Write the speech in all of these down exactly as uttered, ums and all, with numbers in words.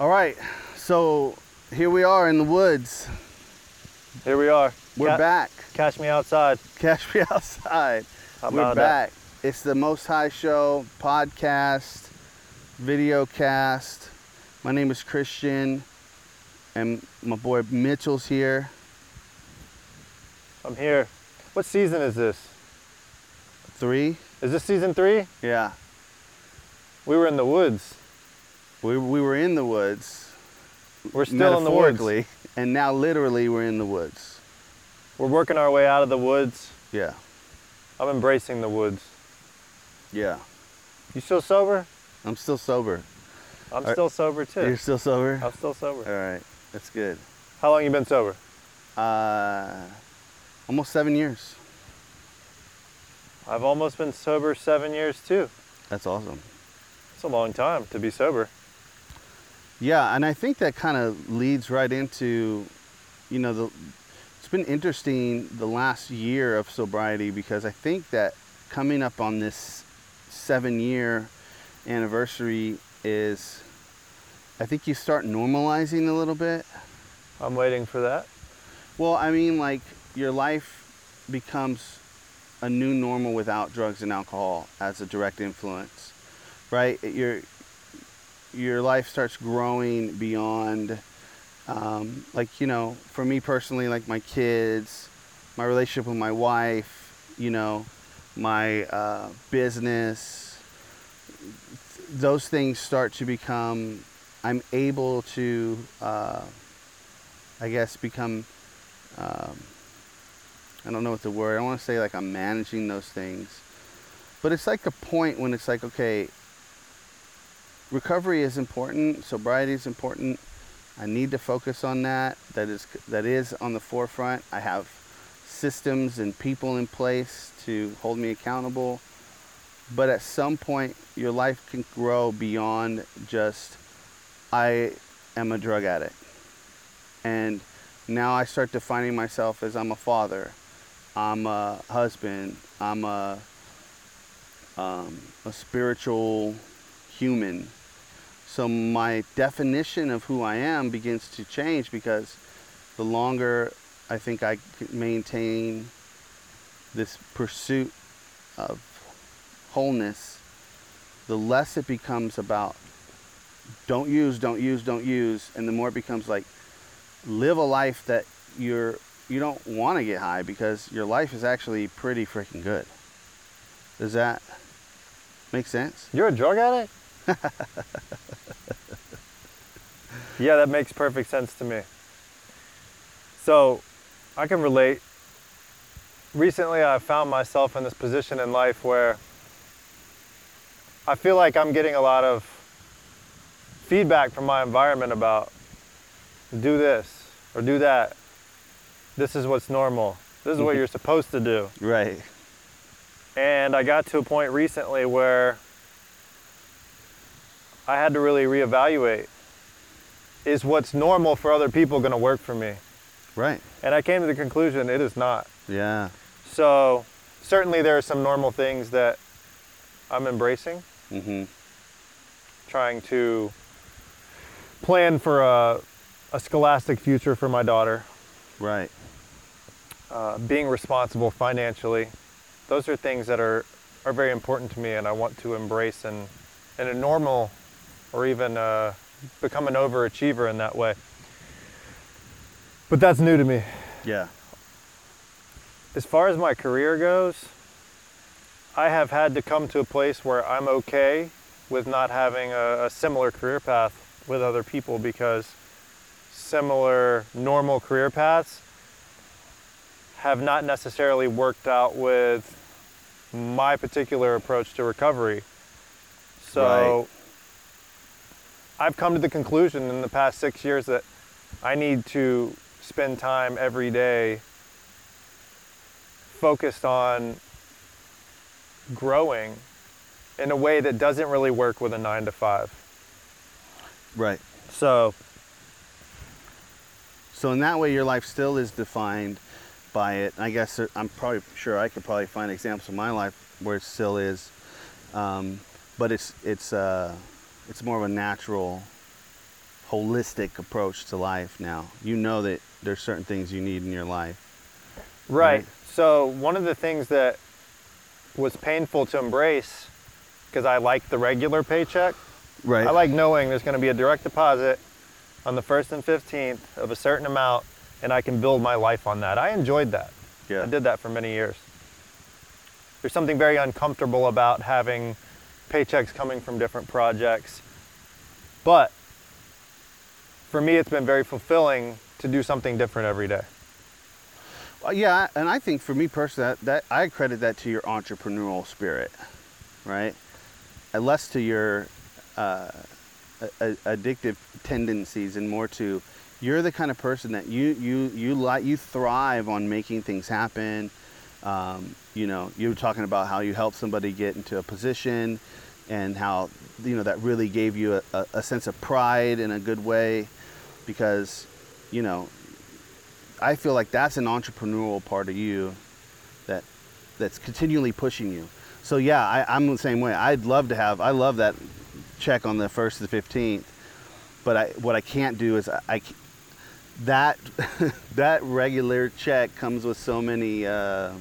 All right, so here we are in the woods. Here we are. We're Ca- back. Catch me outside. Catch me outside. How We're about back. It's the Most High Show podcast, video cast. My name is Christian, and my boy Mitchell's here. that? I'm here. What season is this? Three? Is this season three? Yeah. We were in the woods. We, we were in the woods. We're still in the woods. Metaphorically, and now literally we're in the woods. We're working our way out of the woods. Yeah. I'm embracing the woods. Yeah. You still sober? I'm still sober. I'm Are- still sober too. You're still sober? I'm still sober. All right. That's good. How long you been sober? Uh, almost seven years. I've almost been sober seven years too. That's awesome. It's a long time to be sober. Yeah, and I think that kind of leads right into, you know, the it's been interesting the last year of sobriety, because I think that coming up on this seven-year anniversary is, I think you start normalizing a little bit. I'm waiting for that. Well, I mean, like, your life becomes a new normal without drugs and alcohol as a direct influence, right? Your your life starts growing beyond, um, like, you know, for me personally, like my kids, my relationship with my wife, you know, my uh, business, those things start to become, I'm able to, uh, I guess, become, um, I don't know what the word, I don't want to say like I'm managing those things, but it's like a point when it's like, okay, recovery is important, sobriety is important, I need to focus on that, that is, that is on the forefront. I have systems and people in place to hold me accountable, but at some point your life can grow beyond just, I am a drug addict. And now I start defining myself as I'm a father, I'm a husband, I'm a, um, a spiritual human. So my definition of who I am begins to change, because the longer I think I maintain this pursuit of wholeness, the less it becomes about don't use, don't use, don't use, and the more it becomes like live a life that you're you don't want to get high, because your life is actually pretty freaking good. Does that make sense? You're a drug addict? Yeah, that makes perfect sense to me. So, I can relate. Recently, I found myself in this position in life where I feel like I'm getting a lot of feedback from my environment about do this or do that. This is what's normal. This is what you're supposed to do. Right. And I got to a point recently where I had to really reevaluate, is what's normal for other people going to work for me? Right. And I came to the conclusion it is not. Yeah. So certainly there are some normal things that I'm embracing, Mm-hmm. trying to plan for a, a scholastic future for my daughter, Right. uh, being responsible financially. Those are things that are, are very important to me, and I want to embrace and in a normal, or even uh, become an overachiever in that way. But that's new to me. Yeah. As far as my career goes, I have had to come to a place where I'm okay with not having a, a similar career path with other people, because similar normal career paths have not necessarily worked out with my particular approach to recovery. So Right. I've come to the conclusion in the past six years that I need to spend time every day focused on growing in a way that doesn't really work with a nine to five. Right. So So in that way, your life still is defined by it. I guess there- I'm probably sure I could probably find examples of my life where it still is, um, but it's it's uh, it's more of a natural holistic approach to life now. You know that there's certain things you need in your life. Right. Right. So one of the things that was painful to embrace, because I like the regular paycheck, Right. I like knowing there's going to be a direct deposit on the first and fifteenth of a certain amount, and I can build my life on that. I enjoyed that. Yeah. I did that for many years. There's something very uncomfortable about having paychecks coming from different projects. But for me, it's been very fulfilling to do something different every day. Well, yeah, and I think for me personally, that, that I credit that to your entrepreneurial spirit, right? And less to your uh, a, a, addictive tendencies, and more to you're the kind of person that you you you like you thrive on making things happen. Um, you know, you were talking about how you helped somebody get into a position, and how you know that really gave you a, a, a sense of pride in a good way, because you know. I feel like that's an entrepreneurial part of you that that's continually pushing you. So yeah, I, I'm the same way. I'd love to have, I love that check on the first to the fifteenth, but I, what I can't do is I, I that, that regular check comes with so many uh,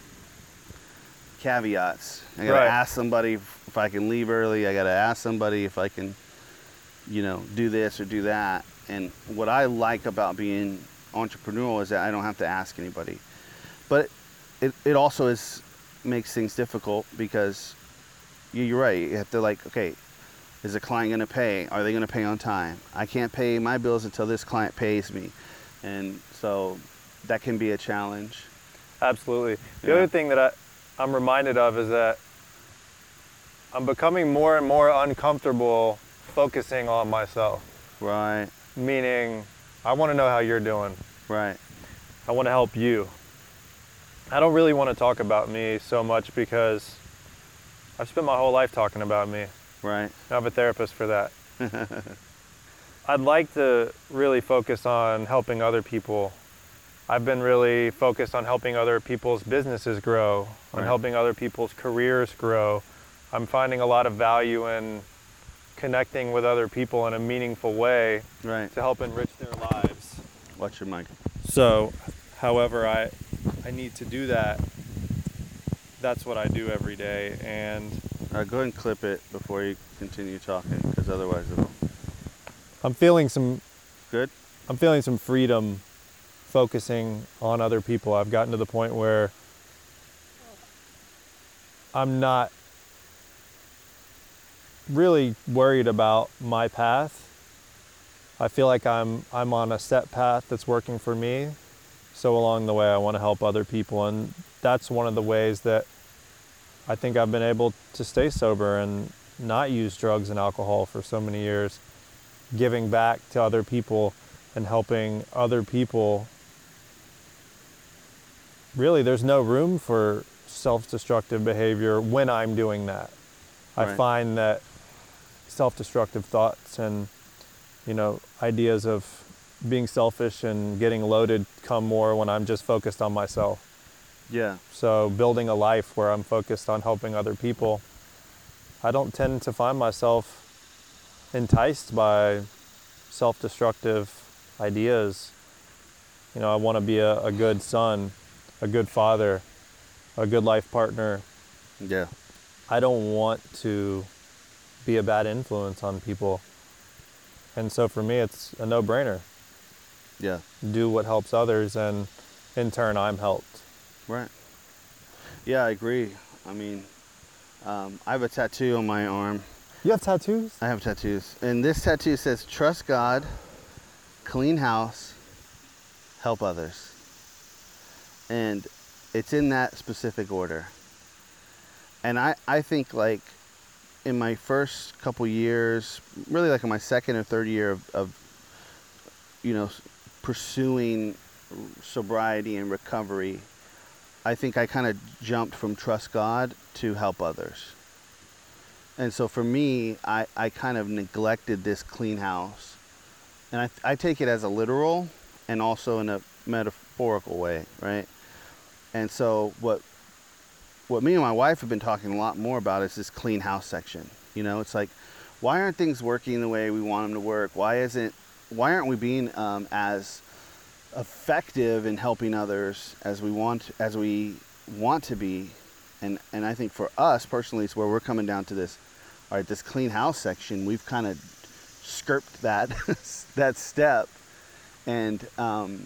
caveats. I gotta Right. ask somebody if I can leave early. I gotta ask somebody if I can, you know, do this or do that. And what I like about being entrepreneurial is that I don't have to ask anybody, but it, it also is makes things difficult, because you, you're right, you have to like, okay, is the client going to pay? Are they going to pay on time? I can't pay my bills until this client pays me, and so that can be a challenge. Absolutely. The Yeah. other thing that I, I'm reminded of is that I'm becoming more and more uncomfortable focusing on myself. Right, Meaning, I want to know how you're doing. right, I want to help you. I don't really want to talk about me so much, because I've spent my whole life talking about me. right, I have a therapist for that. I'd like to really focus on helping other people. I've been really focused on helping other people's businesses grow, on Right. helping other people's careers grow. I'm finding a lot of value in connecting with other people in a meaningful way right. to help enrich their lives. Watch your mic. So, however I I need to do that, that's what I do every day. And All right, go ahead and clip it before you continue talking, because otherwise it'll... I'm feeling some Good? I'm feeling some freedom focusing on other people. I've gotten to the point where I'm not really worried about my path. I feel like I'm I'm on a set path that's working for me. So along the way, I want to help other people, and that's one of the ways that I think I've been able to stay sober and not use drugs and alcohol for so many years. Giving back to other people and helping other people. Really, there's no room for self-destructive behavior when I'm doing that. I Right. find that self-destructive thoughts and, you know, ideas of being selfish and getting loaded come more when I'm just focused on myself. Yeah. So building a life where I'm focused on helping other people, I don't tend to find myself enticed by self-destructive ideas. You know, I want to be a, a good son, a good father, a good life partner. Yeah. I don't want to be a bad influence on people. And so for me, it's a no-brainer. Yeah. Do what helps others, and in turn, I'm helped. Right. Yeah, I agree. I mean, um, I have a tattoo on my arm. You have tattoos? I have tattoos. And this tattoo says, trust God, clean house, help others. And it's in that specific order. And I, I think like in my first couple years, really like in my second or third year of, of you know, pursuing sobriety and recovery, I think I kind of jumped from trust God to help others. And so for me, I, I kind of neglected this clean house. And I, I take it as a literal and also in a metaphorical way, right? And so what what me and my wife have been talking a lot more about is this clean house section. You know, it's like, why aren't things working the way we want them to work? Why isn't why aren't we being um, as effective in helping others as we want as we want to be? And and I think for us personally, it's where we're coming down to this. All right, this clean house section, we've kind of skirped that that step, and um,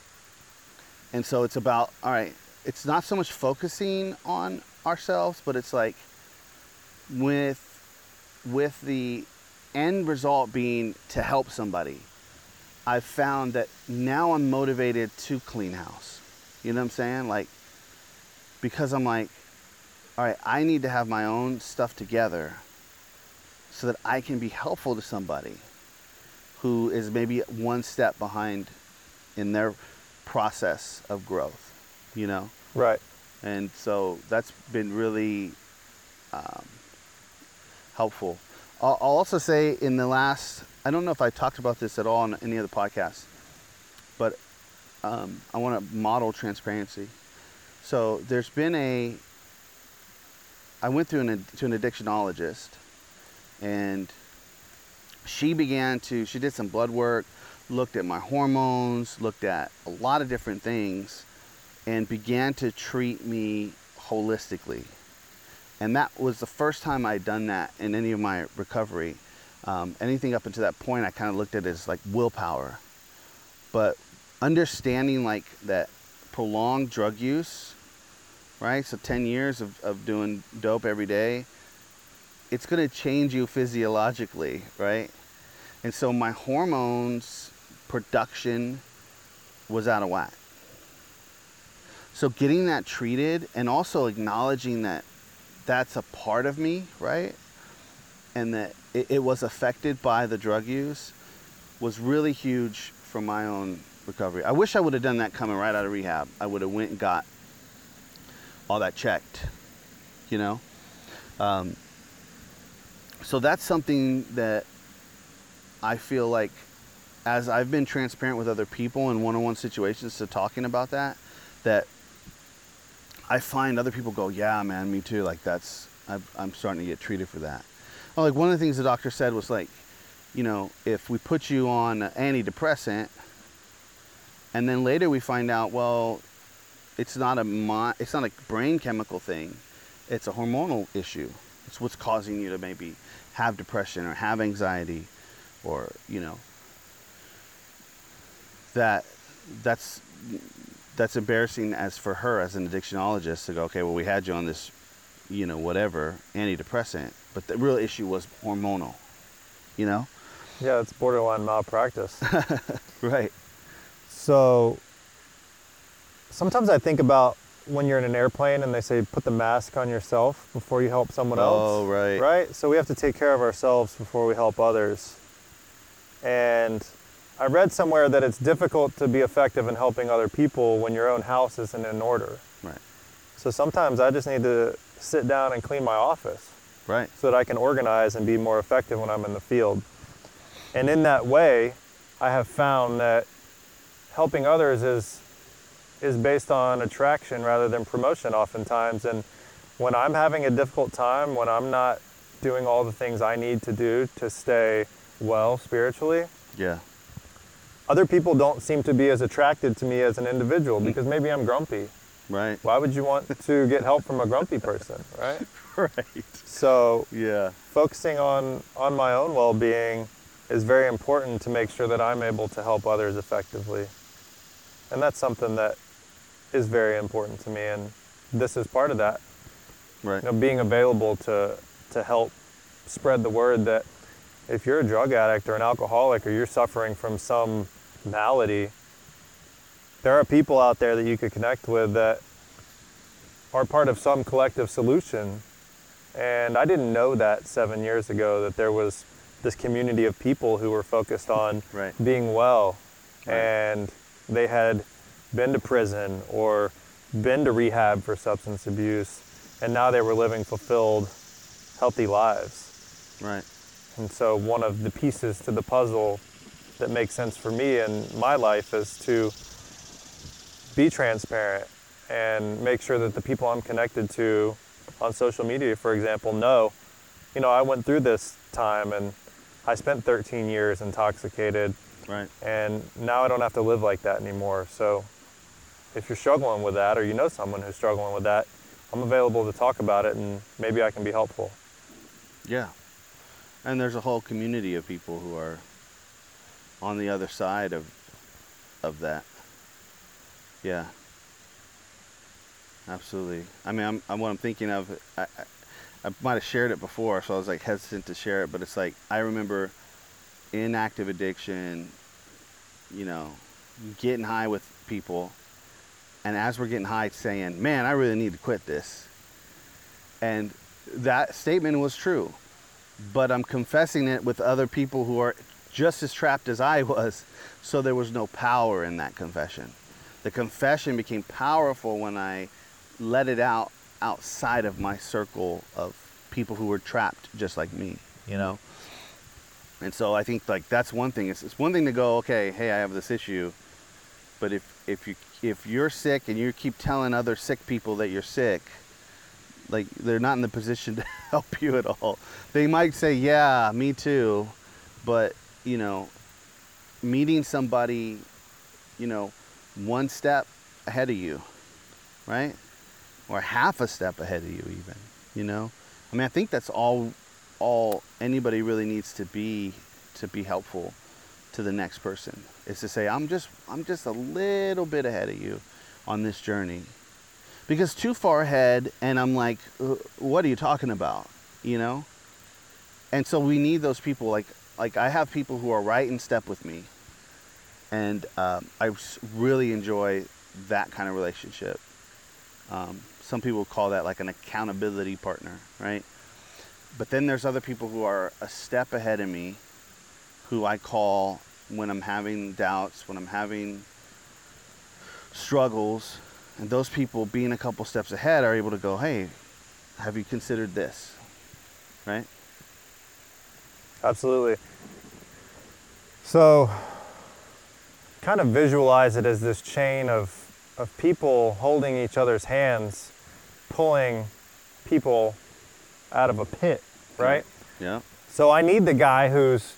and so it's about, all right, it's not so much focusing on ourselves, but it's like with with the end result being to help somebody. I've found that now I'm motivated to clean house. You know what I'm saying? Like, because I'm like, all right, I need to have my own stuff together so that I can be helpful to somebody who is maybe one step behind in their process of growth, you know? Right. And so that's been really um, helpful. I'll, I'll also say in the last, I don't know if I talked about this at all on any of the podcasts, but um, I want to model transparency. So there's been a, I went through an, to an addictionologist, and she began to, she did some blood work, looked at my hormones, looked at a lot of different things, and began to treat me holistically. And that was the first time I'd done that in any of my recovery. Um, anything up until that point, I kind of looked at it as like willpower. But understanding like that prolonged drug use, right? So ten years of, of doing dope every day, it's going to change you physiologically, right? And so my hormones production was out of whack. So getting that treated and also acknowledging that that's a part of me, right? And that it, it was affected by the drug use was really huge for my own recovery. I wish I would have done that coming right out of rehab. I would have went and got all that checked, you know? Um, so that's something that I feel like as I've been transparent with other people in one-on-one situations to talking about that, that I find other people go, yeah, man, me too. Like that's, I've, I'm starting to get treated for that. Well, like one of the things the doctor said was like, you know, if we put you on an antidepressant and then later we find out, well, it's not a mi- it's not a brain chemical thing. It's a hormonal issue. It's what's causing you to maybe have depression or have anxiety or, you know, that that's, that's embarrassing as for her as an addictionologist to go, okay, well, we had you on this, you know, whatever, antidepressant, but the real issue was hormonal, you know? Yeah, it's borderline malpractice. Right. So sometimes I think about when you're in an airplane and they say put the mask on yourself before you help someone else. Oh, right. Right? So we have to take care of ourselves before we help others. And I read somewhere that it's difficult to be effective in helping other people when your own house isn't in order. Right. So sometimes I just need to sit down and clean my office. Right. So that I can organize and be more effective when I'm in the field. And in that way, I have found that helping others is is based on attraction rather than promotion oftentimes. And when I'm having a difficult time, when I'm not doing all the things I need to do to stay well spiritually, Yeah. other people don't seem to be as attracted to me as an individual because maybe I'm grumpy. Right. Why would you want to get help from a grumpy person, right? Right. So Yeah. focusing on, on my own well-being is very important to make sure that I'm able to help others effectively. And that's something that is very important to me, and this is part of that. Right. You know, being available to, to help spread the word that if you're a drug addict or an alcoholic or you're suffering from some malady, there are people out there that you could connect with that are part of some collective solution. And I didn't know that seven years ago, that there was this community of people who were focused on Right. being well. Right. And they had been to prison or been to rehab for substance abuse, and now they were living fulfilled, healthy lives. Right. And so one of the pieces to the puzzle that makes sense for me in my life is to be transparent and make sure that the people I'm connected to on social media, for example, know, you know, I went through this time and I spent thirteen years intoxicated. Right. And now I don't have to live like that anymore. So if you're struggling with that, or you know someone who's struggling with that, I'm available to talk about it, and maybe I can be helpful. Yeah. And there's a whole community of people who are on the other side of of that. Yeah. Absolutely. I mean, I'm, I'm what I'm thinking of. I, I, I might have shared it before, so I was like hesitant to share it. But it's like I remember in active addiction, you know, getting high with people, and as we're getting high, saying, "Man, I really need to quit this." And that statement was true, but I'm confessing it with other people who are just as trapped as I was, so there was no power in that confession. The confession became powerful when I let it out outside of my circle of people who were trapped just like me, you know? And so I think like that's one thing. It's, it's one thing to go, okay, hey, I have this issue, but if, if, you, if you're sick and you keep telling other sick people that you're sick, like they're not in the position to help you at all. They might say, yeah, me too, but you know, meeting somebody, you know, one step ahead of you, right? Or half a step ahead of you even, you know? I mean, I think that's all all anybody really needs to be to be helpful to the next person, is to say, I'm just I'm just a little bit ahead of you on this journey. Because too far ahead, and I'm like, what are you talking about? You know? And so we need those people. Like, like I have people who are right in step with me. And um, I really enjoy that kind of relationship. Um, some people call that like an accountability partner, right? But then there's other people who are a step ahead of me, who I call when I'm having doubts, when I'm having struggles. And those people, being a couple steps ahead, are able to go, hey, have you considered this? Right? Absolutely. So kind of visualize it as this chain of, of people holding each other's hands, pulling people out of a pit, right? Yeah. So I need the guy who's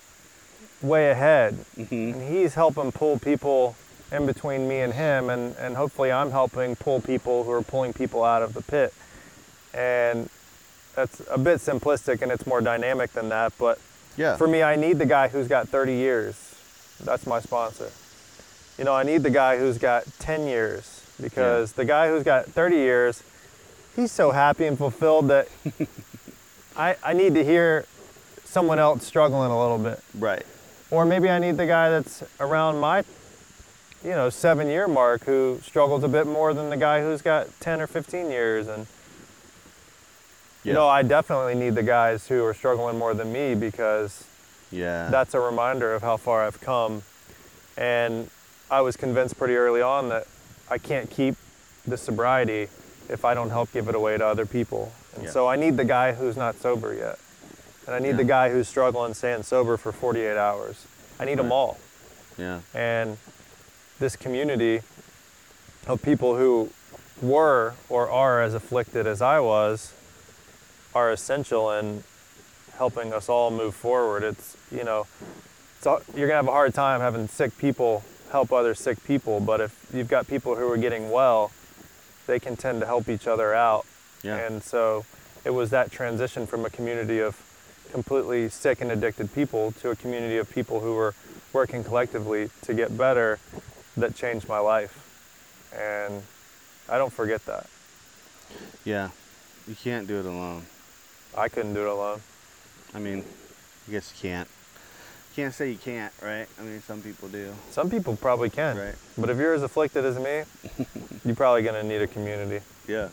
way ahead, Mm-hmm. and he's helping pull people in between me and him, and, and hopefully I'm helping pull people who are pulling people out of the pit. And that's a bit simplistic, and it's more dynamic than that, but Yeah. for me, I need the guy who's got thirty years. That's my sponsor. You know, I need the guy who's got ten years, because yeah. the guy who's got thirty years, he's so happy and fulfilled that I, I need to hear someone else struggling a little bit. Right. Or maybe I need the guy that's around my, you know, seven year mark who struggles a bit more than the guy who's got ten or fifteen years. And, yeah. you know, I definitely need the guys who are struggling more than me, because yeah. that's a reminder of how far I've come. And I was convinced pretty early on that I can't keep the sobriety if I don't help give it away to other people. And yeah. so I need the guy who's not sober yet. And I need yeah. the guy who's struggling staying sober for forty-eight hours. I need right. them all. Yeah. And this community of people who were or are as afflicted as I was are essential in helping us all move forward. It's, you know, it's all, you're gonna have a hard time having sick people help other sick people, but if you've got people who are getting well, they can tend to help each other out. Yeah. And so it was that transition from a community of completely sick and addicted people to a community of people who were working collectively to get better that changed my life. And I don't forget that. Yeah, you can't do it alone. I couldn't do it alone. I mean, I guess you can't. You can't say you can't, right? I mean, some people do. Some people probably can. Right. But if you're as afflicted as me, you're probably going to need a community. Yeah.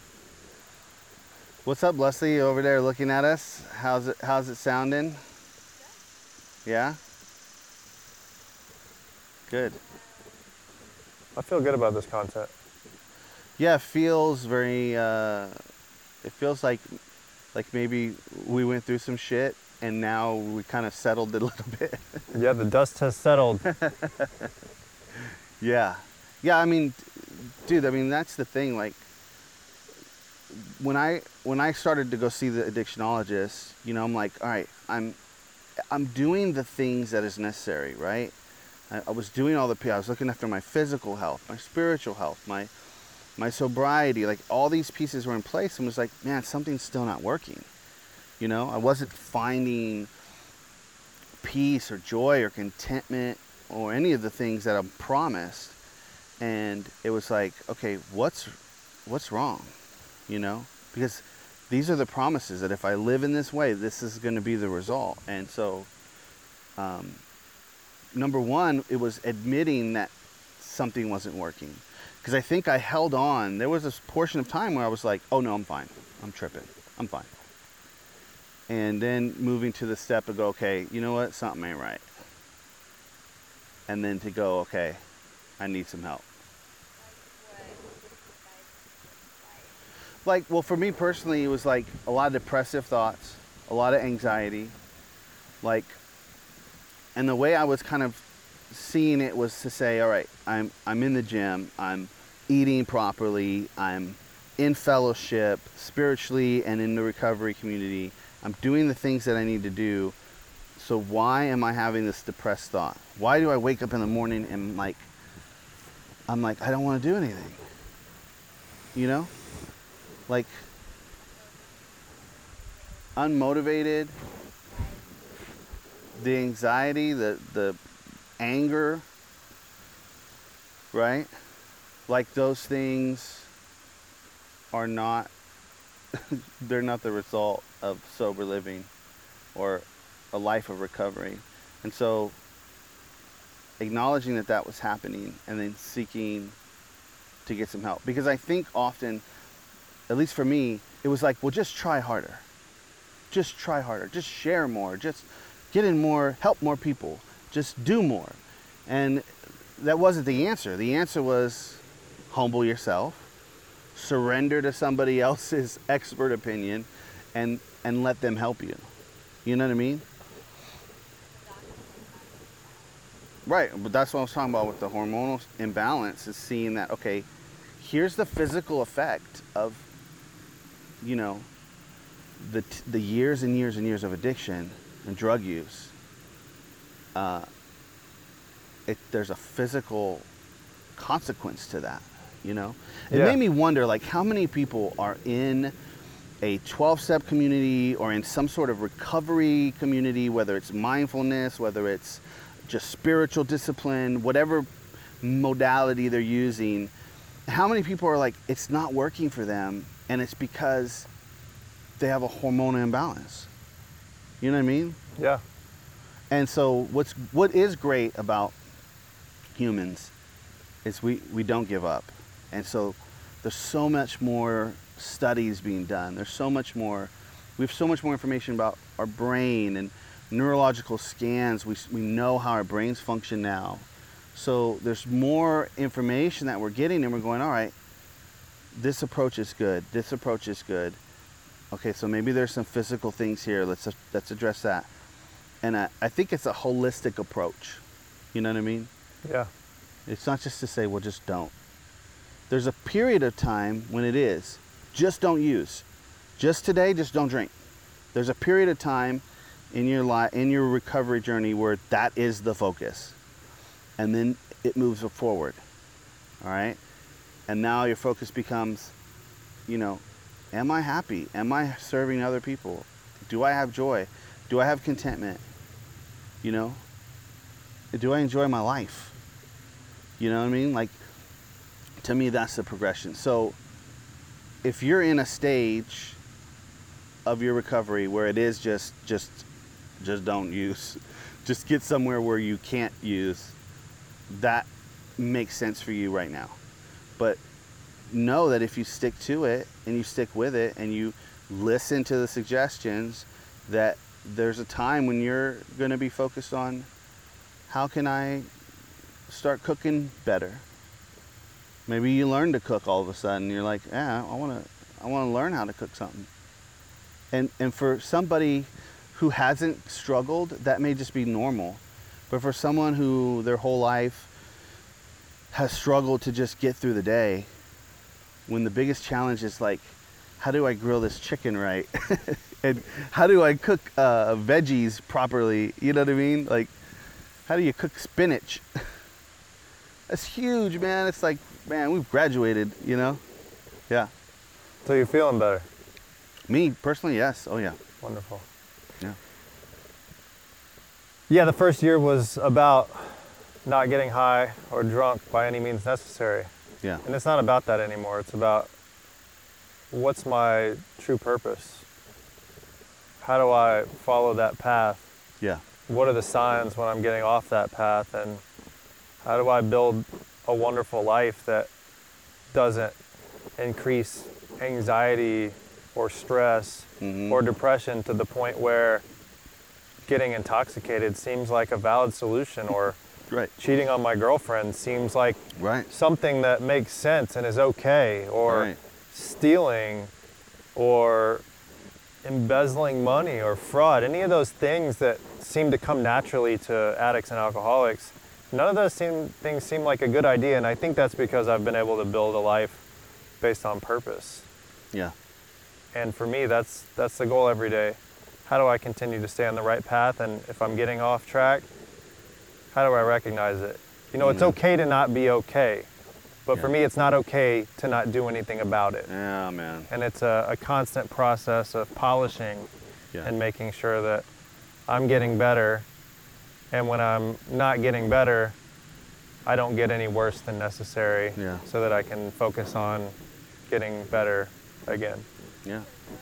What's up, Leslie, over there looking at us? How's it how's it sounding? Yeah? Good. I feel good about this content. Yeah, it feels very uh it feels like like maybe we went through some shit and now we kind of settled it a little bit. Yeah, the dust has settled. Yeah. Yeah, I mean, dude, I mean, that's the thing, like when I when I started to go see the addictionologist, you know, I'm like, all right, I'm I'm doing the things that is necessary, right? I, I was doing all the P. I was looking after my physical health, my spiritual health, my my sobriety. Like all these pieces were in place, and was like, man, something's still not working. You know, I wasn't finding peace or joy or contentment or any of the things that I'm promised. And it was like, okay, what's what's wrong? You know, because these are the promises that if I live in this way, this is going to be the result. And so, um, number one, it was admitting that something wasn't working. Because I think I held on. There was this portion of time where I was like, oh no, I'm fine. I'm tripping. I'm fine. And then moving to the step to go, okay, you know what? Something ain't right. And then to go, okay, I need some help. Like, well, for me personally, it was like a lot of depressive thoughts, a lot of anxiety, like, and the way I was kind of seeing it was to say, all right, I'm I'm in the gym, I'm eating properly, I'm in fellowship spiritually and in the recovery community, I'm doing the things that I need to do. So why am I having this depressed thought? Why do I wake up in the morning and like, I'm like, I don't want to do anything, you know? Like, unmotivated, the anxiety, the, the anger, right? Like those things are not, they're not the result of sober living or a life of recovery. And so acknowledging that that was happening and then seeking to get some help. Because I think often, at least for me, it was like, well, just try harder. Just try harder. Just share more. Just get in more, help more people. Just do more. And that wasn't the answer. The answer was humble yourself, surrender to somebody else's expert opinion, and, and let them help you. You know what I mean? Right, but that's what I was talking about with the hormonal imbalance, is seeing that, okay, here's the physical effect of, you know, the t- the years and years and years of addiction and drug use. Uh, it, there's a physical consequence to that, you know? It Yeah. made me wonder, like, how many people are in a twelve-step community or in some sort of recovery community, whether it's mindfulness, whether it's just spiritual discipline, whatever modality they're using. How many people are like, it's not working for them, and it's because they have a hormonal imbalance? You know what I mean? Yeah. And so what's what is great about humans is we, we don't give up. And so there's so much more studies being done. There's so much more, we have so much more information about our brain and neurological scans. We, we know how our brains function now. So there's more information that we're getting, and we're going, all right, this approach is good. This approach is good. Okay, so maybe there's some physical things here. Let's let's address that. And I, I think it's a holistic approach. You know what I mean? Yeah. It's not just to say, well, just don't. There's a period of time when it is, just don't use. Just today, just don't drink. There's a period of time in your life, in your recovery journey, where that is the focus. And then it moves forward. All right? And now your focus becomes, you know, am I happy? Am I serving other people? Do I have joy? Do I have contentment? You know? Do I enjoy my life? You know what I mean? Like, to me, that's the progression. So if you're in a stage of your recovery where it is just, just, just don't use, just get somewhere where you can't use, that makes sense for you right now. But know that if you stick to it and you stick with it and you listen to the suggestions, that there's a time when you're going to be focused on, how can I start cooking better? Maybe you learn to cook all of a sudden. You're like, yeah, I want to I want to learn how to cook something. And and for somebody who hasn't struggled, that may just be normal. But for someone who their whole life has struggled to just get through the day, when the biggest challenge is like, how do I grill this chicken right? And how do I cook uh, veggies properly? You know what I mean? Like, how do you cook spinach? That's huge, man. It's like, man, we've graduated, you know? Yeah. So you're feeling better? Me, personally, yes. Oh, yeah. Wonderful. Yeah. Yeah, the first year was about not getting high or drunk by any means necessary. Yeah. And it's not about that anymore. It's about what's my true purpose? How do I follow that path? Yeah. What are the signs when I'm getting off that path? And how do I build a wonderful life that doesn't increase anxiety or stress Mm-hmm. or depression to the point where getting intoxicated seems like a valid solution, or Right. cheating on my girlfriend seems like Right. something that makes sense and is okay, or Right. stealing or embezzling money or fraud, any of those things that seem to come naturally to addicts and alcoholics, none of those seem, things seem like a good idea. And I think that's because I've been able to build a life based on purpose. Yeah. And for me, that's that's the goal every day. How do I continue to stay on the right path? And if I'm getting off track, how do I recognize it? You know, it's Mhm. okay to not be okay. But for Yeah. me, it's not okay to not do anything about it. Yeah, man. And it's a, a constant process of polishing Yeah. and making sure that I'm getting better. And when I'm not getting better, I don't get any worse than necessary, Yeah. so that I can focus on getting better again. Yeah.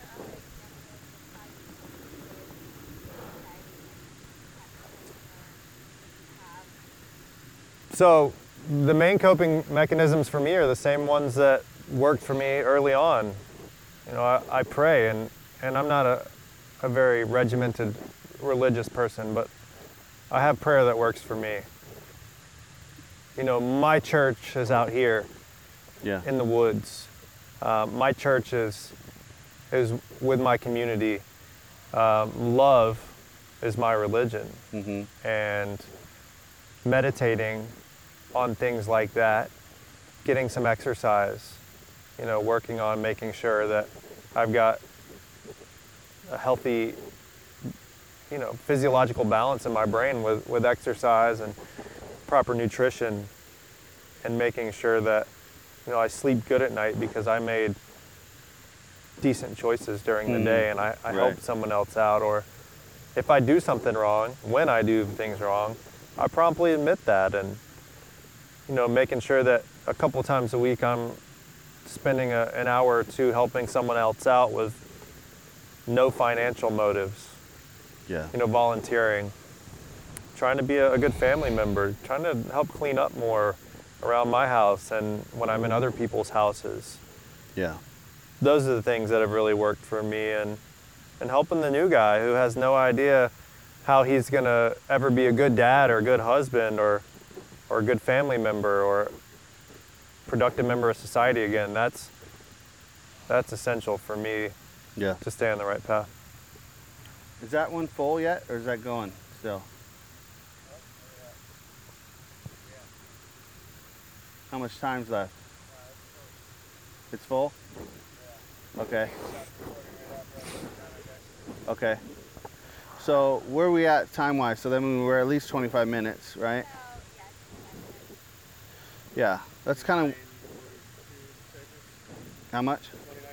So the main coping mechanisms for me are the same ones that worked for me early on. You know, I, I pray, and, and I'm not a, a very regimented religious person, but I have prayer that works for me. You know, my church is out here Yeah. in the woods. Uh, my church is, is with my community. Um, love is my religion. Mm-hmm. And meditating on things like that, getting some exercise, you know, working on making sure that I've got a healthy, you know, physiological balance in my brain with, with exercise and proper nutrition, and making sure that, you know, I sleep good at night because I made decent choices during the Mhm. day, and I, I Right. helped someone else out. Or if I do something wrong, when I do things wrong, I promptly admit that, and, you know, making sure that a couple times a week I'm spending a, an hour or two helping someone else out with no financial motives, Yeah. you know, volunteering, trying to be a, a good family member, trying to help clean up more around my house and when I'm in other people's houses. Yeah. Those are the things that have really worked for me, and and helping the new guy who has no idea how he's gonna ever be a good dad or a good husband or or a good family member or productive member of society again. That's that's essential for me Yeah. to stay on the right path. Is that one full yet, or is that going still? How much time's left? It's full? Okay. Okay. So where are we at time-wise? So then we're at least twenty-five minutes, right? Yeah. That's kind of... How much?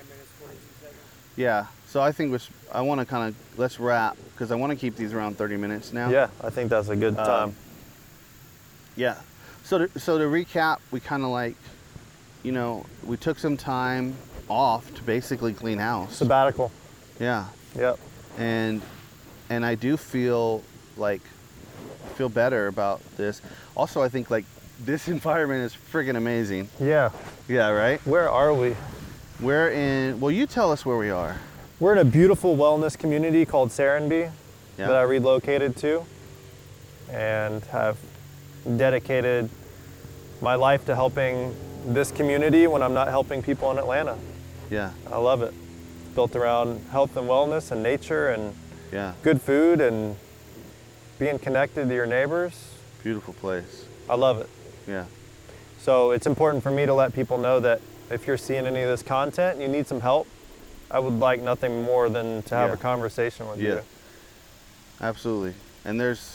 Yeah. So I think we should, I want to kind of, let's wrap, because I want to keep these around thirty minutes now. Yeah, I think that's a good Um, time. Yeah. So to, so to recap, we kind of like, you know, we took some time off to basically clean house. Sabbatical. Yeah. Yep. And and I do feel like feel better about this. Also, I think like this environment is friggin' amazing. Yeah. Yeah, right? Where are we? We're in, well, you tell us where we are. We're in a beautiful wellness community called Serenbe Yeah. that I relocated to and have dedicated my life to helping this community when I'm not helping people in Atlanta. Yeah. I love it. It's built around health and wellness and nature and Yeah. good food and being connected to your neighbors. Beautiful place. I love it. Yeah. So it's important for me to let people know that if you're seeing any of this content and you need some help, I would like nothing more than to have Yeah. a conversation with Yeah. you. Absolutely. And there's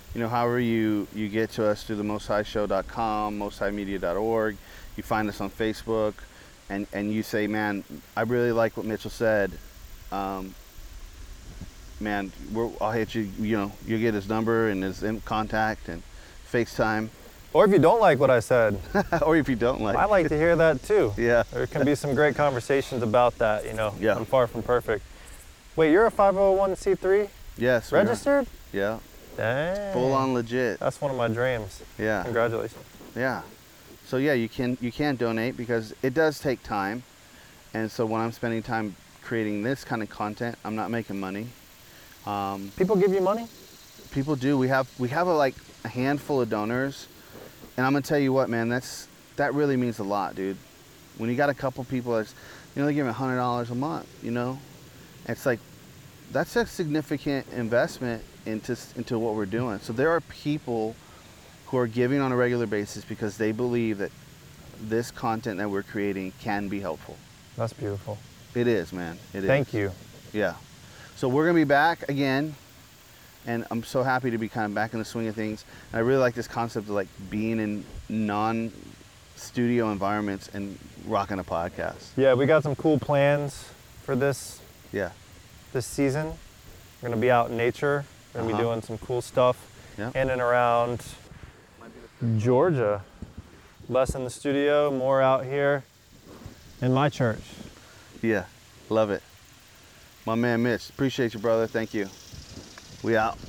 you know, however you, you get to us through the most high show dot com, most high media dot org, you find us on Facebook, and, and you say, man, I really like what Mitchell said. Um, man, we're, I'll hit you, you know, you'll get his number and his in contact and FaceTime. Or if you don't like what I said. Or if you don't like I like to hear that too. Yeah. There can be some great conversations about that, you know. Yeah. I'm far from perfect. Wait, you're a five oh one c three? Yes. we are. Registered? Yeah. Dang. Full on legit. That's one of my dreams. Yeah. Congratulations. Yeah. So yeah, you can you can donate because it does take time. And so when I'm spending time creating this kind of content, I'm not making money. Um, People give you money? people do. We have we have a, like a handful of donors, and I'm gonna tell you what, man. That's that really means a lot, dude. When you got a couple people that's, you know, they give me a hundred dollars a month. You know, it's like that's a significant investment into into what we're doing. So there are people who are giving on a regular basis because they believe that this content that we're creating can be helpful. That's beautiful. It is, man. It is. Thank you. Yeah. So we're gonna be back again, and I'm so happy to be kind of back in the swing of things. And I really like this concept of like being in non-studio environments and rocking a podcast. Yeah, we got some cool plans for this Yeah. this season. We're gonna be out in nature. We're gonna Uh-huh. be doing some cool stuff Yeah. in and around Georgia. Less in the studio, more out here in my church. Yeah. Love it. My man Mitch, appreciate you, brother. Thank you. We out.